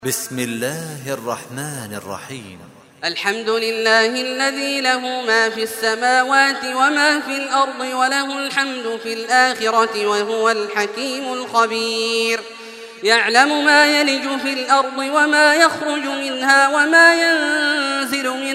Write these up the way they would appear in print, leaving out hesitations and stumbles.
بسم الله الرحمن الرحيم. الحمد لله الذي له ما في السماوات وما في الأرض وله الحمد في الآخرة وهو الحكيم الخبير. يعلم ما يلج في الأرض وما يخرج منها وما ينزل من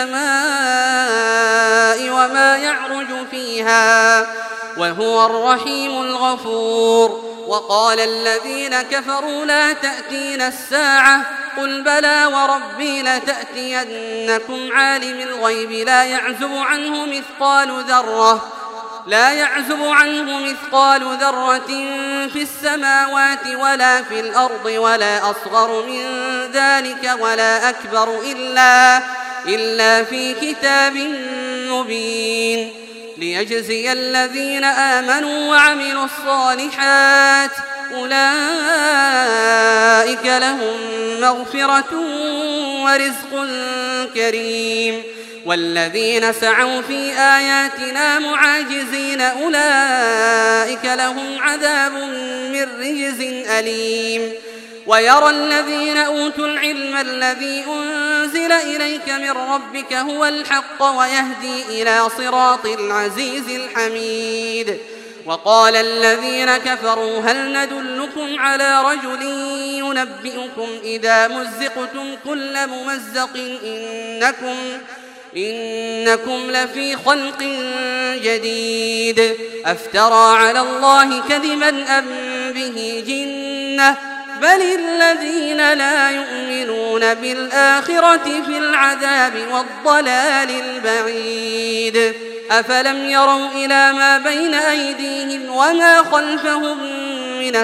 السماء وما يعرج فيها وهو الرحيم الغفور. وقال الذين كفروا لا تأتينا الساعة قل بلى وربي لتأتينكم عالم الغيب لا يعزب عنه مثقال ذرة في السماوات ولا في الأرض ولا أصغر من ذلك ولا أكبر إلا في كتاب مبين ليجزي الذين آمنوا وعملوا الصالحات أولئك لهم مغفرة ورزق كريم. والذين سعوا في آياتنا معاجزين أولئك لهم عذاب من رجز أليم. ويرى الذين أوتوا العلم الذي أنزل إليك من ربك هو الحق ويهدي إلى صراط العزيز الحميد. وقال الذين كفروا هل ندلكم على رجل ينبئكم إذا مزقتم كل ممزق إنكم لفي خلق جديد أفترى على الله كذبا أم به جنة بل الذين لا يؤمنون بالآخرة في العذاب والضلال البعيد. أفلم يروا إلى ما بين أيديهم وما خلفهم من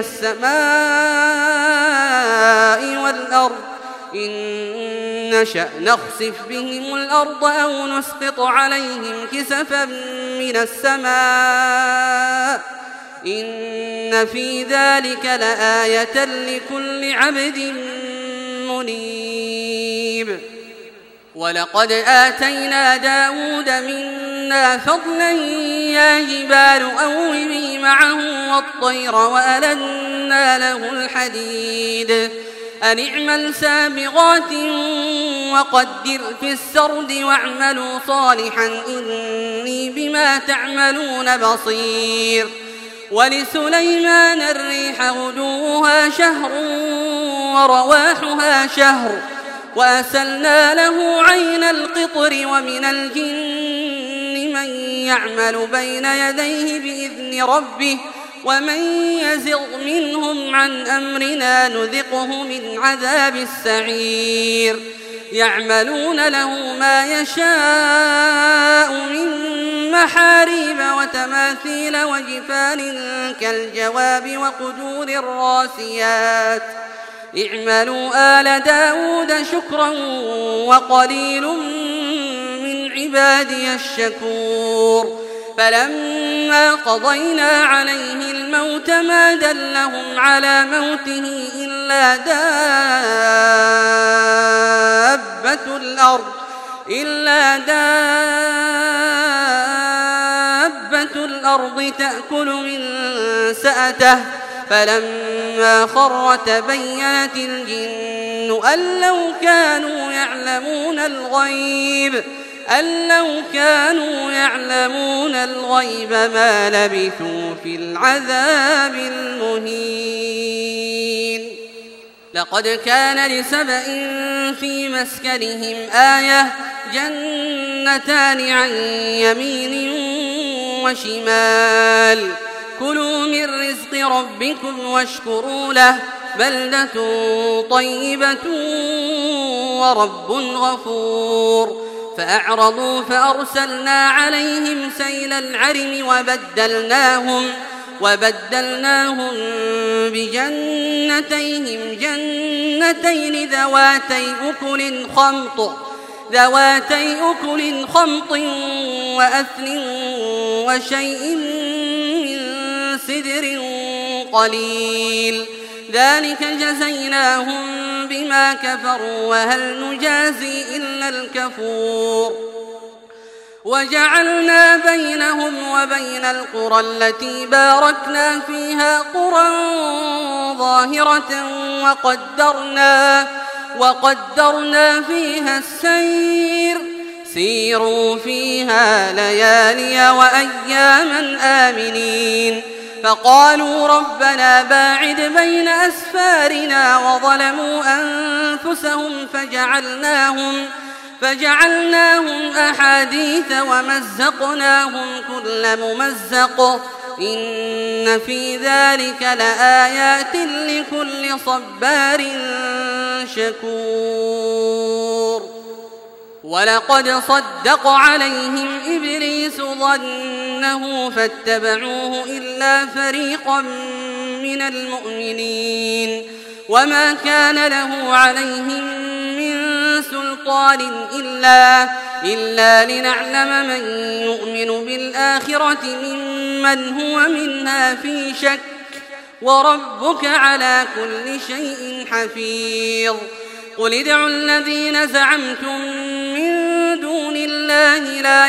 السماء والأرض إن نشأ نخسف بهم الأرض أو نسقط عليهم كسفا من السماء إن في ذلك لآية لكل عبد منيب. ولقد آتينا داود منا فضلا يا جبال أوبي معه والطير وألنا له الحديد أن اعمل سابغات وقدر في السرد واعملوا صالحا إني بما تعملون بصير. ولسليمان الريح غدوها شهر ورواحها شهر وأسلنا له عين القطر ومن الجن من يعمل بين يديه بإذن ربه ومن يزغ منهم عن أمرنا نذقه من عذاب السعير. يعملون له ما يشاء من محاريب وتماثيل وجفان كالجواب وقدور الراسيات اعملوا آل داود شكرا وقليل من عبادي الشكور. فلما قضينا عليه الموت ما دلهم على موته إلا دابة الأرض تأكل من سأته فلما خر تبينت الجن أن لو كانوا يعلمون الغيب ما لبثوا في العذاب المهين. لقد كان لسبإ في مسكنهم آية جنتان عن يمين وشمال كلوا من رزق ربكم واشكروا له بلدة طيبة ورب غفور. فأعرضوا فأرسلنا عليهم سيل العرم وبدلناهم بجنتين ذواتي أكل خمط وأثل وشيء من سدر قليل ذلك جزيناهم بما كفروا وهل نجازي إلا الكفور. وجعلنا بينهم وبين القرى التي باركنا فيها قرى ظاهرة وقدرنا فيها السير سيروا فيها ليالي وأياما آمنين فقالوا ربنا باعد بين أسفارنا وظلموا أنفسهم فجعلناهم أحاديث ومزقناهم كل ممزق إن في ذلك لآيات لكل صبار شكور ولقد صدق عليهم إبليس ظنه فاتبعوه إلا فريقا من المؤمنين وما كان له عليهم من سلطان إلا لنعلم من يؤمن بالآخرة ممن هو منها في شك وربك على كل شيء حفيظ قل ادعوا الذين زعمتم من دون الله لا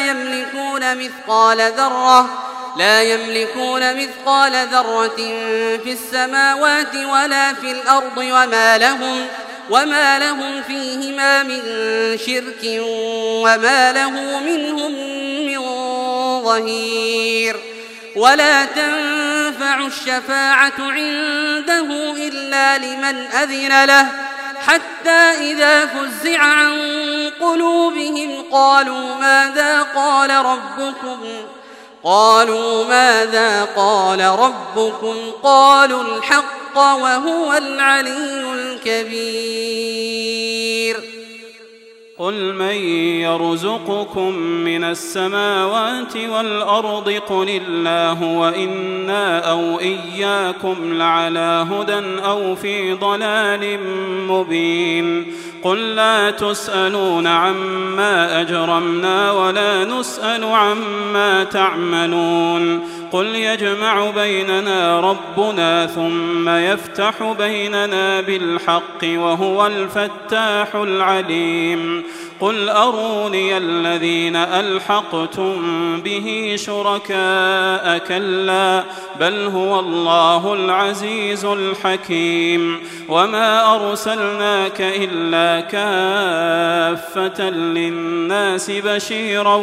يملكون مثقال ذرة في السماوات ولا في الأرض وما لهم فيهما من شرك وما له منهم من ظهير ولا تنفع الشفاعة عنده إلا لمن أذن له حتى إذا فزع عن قلوبهم قالوا ماذا قال ربكم قالوا الحق وهو العلي الكبير قل من يرزقكم من السماوات والأرض قل الله وإنا أو إياكم لعلى هدى أو في ضلال مبين قل لا تسألون عما أجرمنا ولا نسأل عما تعملون قل يجمع بيننا ربنا ثم يفتح بيننا بالحق وهو الفتاح العليم قل أروني الذين ألحقتم به شركاء كلا بل هو الله العزيز الحكيم وما أرسلناك إلا كافة للناس بشيرا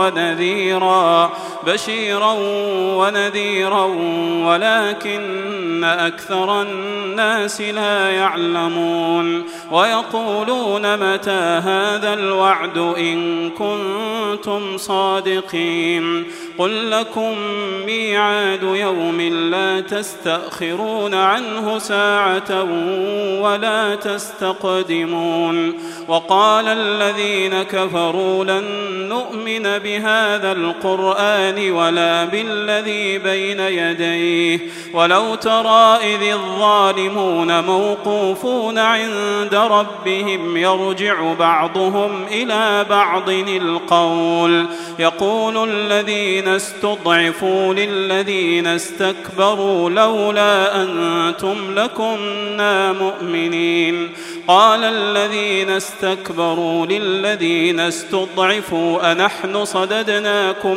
ونذيرا ولكن أكثر الناس لا يعلمون ويقولون متى هذا الوعد إن كنتم صادقين قل لكم ميعاد يوم لا تستأخرون عنه ساعة ولا تستقدمون وقال الذين كفروا لن نؤمن بهذا القرآن ولا بالذي بين يديه ولو ترى إذ الظالمون موقوفون عند ربهم يرجع بعضهم إلى بعض القول يقول الذين استضعفوا للذين استكبروا لولا أنتم لكنا مؤمنين قال الذين استكبروا للذين استضعفوا أنحن صددناكم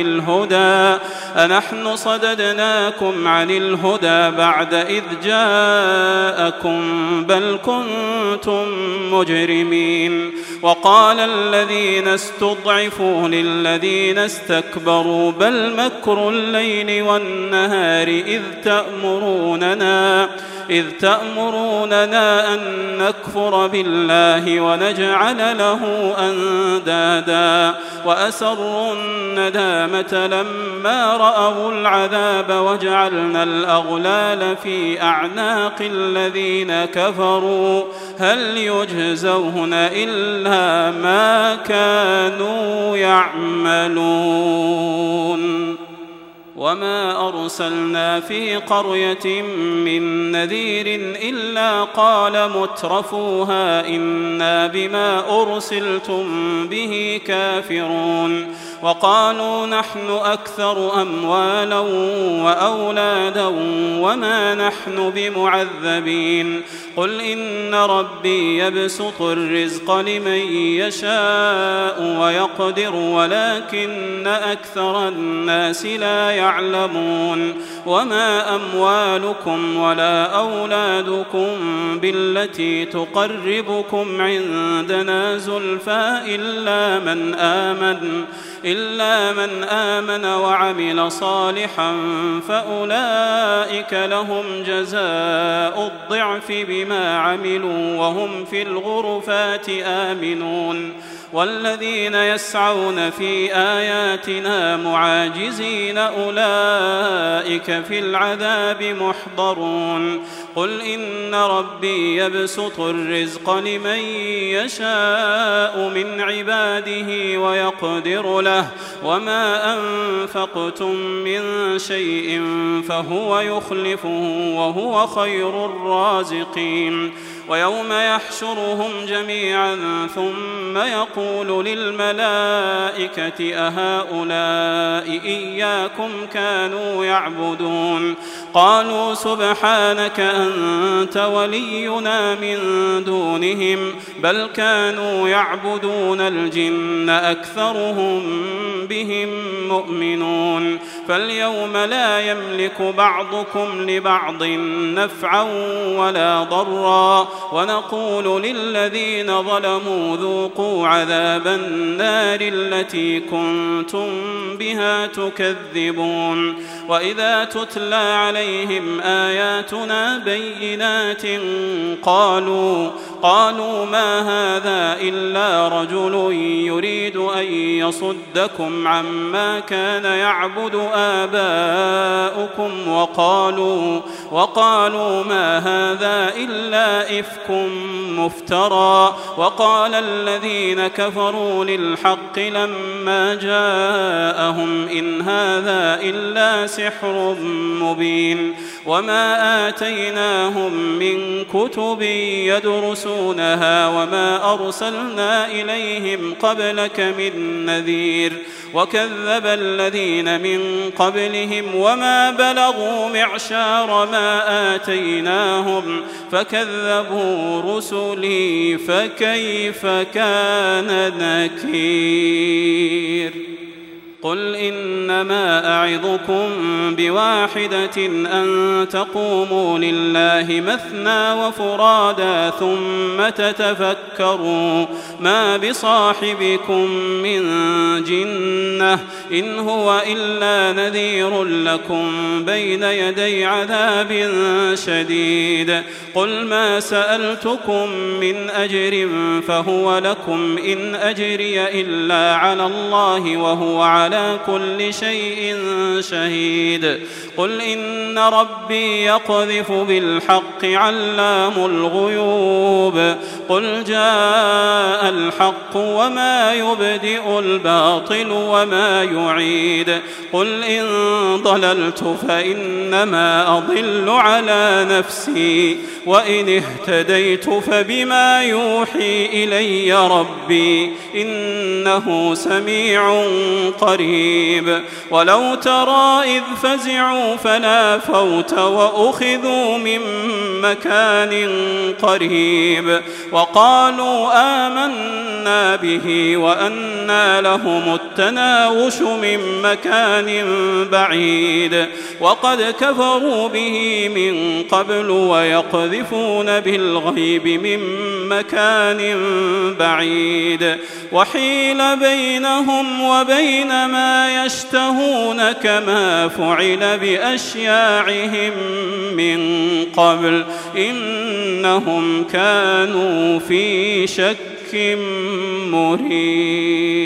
عن الهدى بعد إذ جاءكم بل كنتم مجرمين وقال الذين استضعفوا للذين استكبروا بل مكر الليل والنهار إذ تأمروننا أن نكفر بالله ونجعل له أندادا وأسروا الندامة لما رأوا العذاب وجعلنا الأغلال في أعناق الذين كفروا هل يجزون إلا ما كانوا يعملون وما أرسلنا في قرية من نذير إلا قال مترفوها إنا بما أرسلتم به كافرون وقالوا نحن أكثر أموالا وأولادا وما نحن بمعذبين قل إن ربي يبسط الرزق لمن يشاء ويقدر ولكن أكثر الناس لا يعلمون وما أموالكم ولا أولادكم بالتي تقربكم عندنا زلفى إلا من آمن وعمل صالحا فأولئك لهم جزاء الضعف بما عملوا وهم في الغرفات آمنون والذين يسعون في آياتنا معاجزين أولئك في العذاب محضرون قل إن ربي يبسط الرزق لمن يشاء من عباده ويقدر له وما أنفقتم من شيء فهو يخلفه وهو خير الرازقين ويوم يحشرهم جميعا ثم يقول للملائكة أهؤلاء إياكم كانوا يعبدون قالوا سبحانك أنت ولينا من دونهم بل كانوا يعبدون الجن أكثرهم بهم مؤمنون فاليوم لا يملك بعضكم لبعض نفعا ولا ضرا ونقول للذين ظلموا ذوقوا عذاب النار التي كنتم بها تكذبون وإذا تتلى عليهم آياتنا بينات قالوا ما هذا إلا رجل يريد أن يصدكم عما كان يعبد آباؤكم وقالوا ما هذا إلا إفك مفترى وقال الذين كفروا للحق لما جاءهم إن هذا إلا سحر مبين وما آتيناهم من كتب يدرسونها وما أرسلنا إليهم قبلك من نذير وكذب الذين من قبلهم وما بلغوا معشار ما آتيناهم فكذبوا رسلي فكيف كان نكير قل إنما أعظكم بواحدة أن تقوموا لله مثنى وفرادا ثم تتفكروا ما بصاحبكم من جنة إن هو إلا نذير لكم بين يدي عذاب شديد قل ما سألتكم من أجر فهو لكم إن أجري إلا على الله وهو على كل شيء شهيد قل إن ربي يقذف بالحق علام الغيوب قل جاء الحق وما يبدئ الباطل وما يعيد قل إن ضللت فإنما أضل على نفسي وإن اهتديت فبما يوحي إلي ربي إنه سميع قريب ولو ترى إذ فزعوا فلا فوت وأخذوا من مكان قريب وقالوا آمنا به وأنى لهم التناوش من مكان بعيد وقد كفروا به من قبل ويقذفون بالغيب من مكان بعيد وحيل بينهم وبين ما يشتهون كما فعل بأشياعهم من قبل إنهم كانوا في شك مريب.